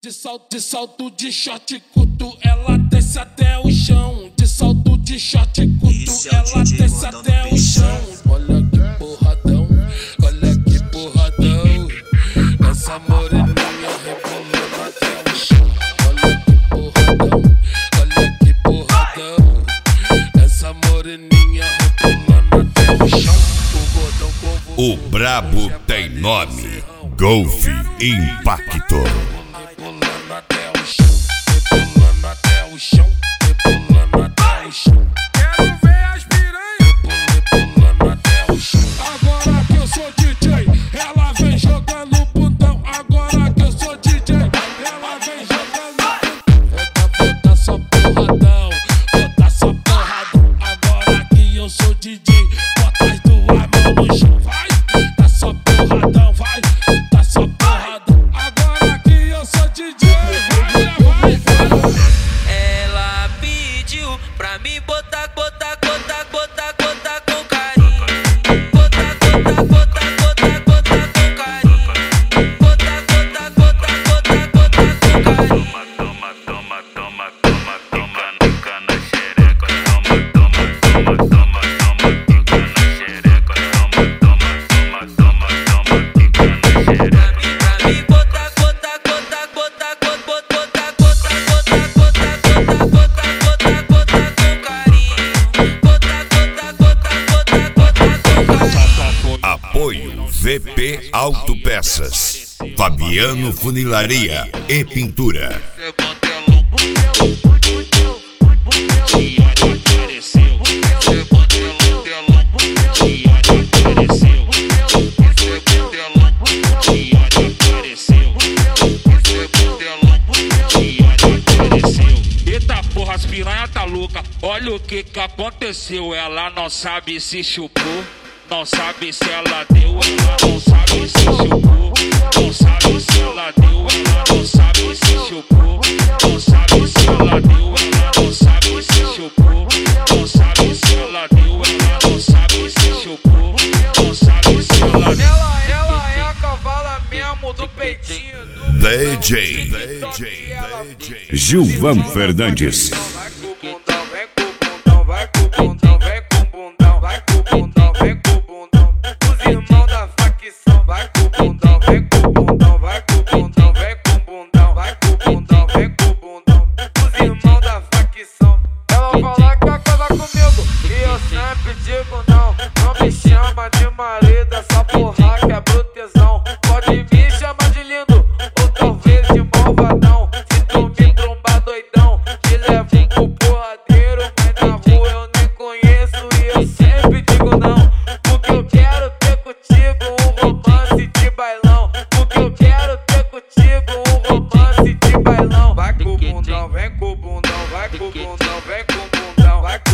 De salto de short curto, ela desce até o chão. De salto de short curto, ela desce até o chão. Olha que porradão, olha que porradão. Essa moreninha rebolando até o chão. Olha que porradão, olha que porradão. Essa moreninha rebolando até o chão. O gordão povo. O brabo tem nome, Golf Impacto. Rebolando até o chão, rebolando até o chão, rebolando até o chão. Quero ver as piranhas Rebolando até o chão. Agora que eu sou DJ, ela vem jogando bundão. Agora que eu sou DJ, ela vem jogando bundão. Vou dar só porradão, vou dar só porradão. Agora que eu sou DJ, bota as duas mãos no chão. Vai, dá só porradão, vai, dá só porradão. Agora que eu sou DJ, vai. Ela pediu pra mim botar com carinho. Botar com carinho. Botar com carinho. Toma, pica na xereca. Toma, pica na xereca. Toma, pica na xereca. Pra mim botar com carinho. Apoio VP Autopeças, Fabiano Funilaria e Pintura. Eita porra, as piranha tá louca. Olha o que aconteceu. Ela não sabe se chupou, não sabe se ela deu. Ela não sabe se chupou, não sabe se ela deu. Ela não sabe se chupou, não sabe se ela deu. Ela não sabe se chupou, não sabe se ela deu. Ela não sabe se chupou, não sabe se ela deu. Ela é a cavala mesmo do peitinho do DJ Gilvan Fernandes. Vai com o bundão, vem com o bundão, vai com o bundão, vem com o bundão, vai com o bundão, vem com o bundão. Os irmãos da facção, vai com o bundão, vem com o bundão, vai com o bundão, vem com o bundão, vai com o bundão, vem com o bundão. Os irmãos da facção. Ela fala que acaba comigo e eu sempre digo não. Não me chama de marido, essa porra que é brutezão. Pode me chamar de lindo ou talvez de malvadão. Se tu me trombar doidão, te levo pro porradeiro. Mas na rua eu nem conheço e eu sempre digo não. Porque eu quero ter contigo um romance de bailão. Porque eu quero ter contigo um romance de bailão. Vai com o bundão, vem com o bundão, vai com o bundão, vem com o bundão, vai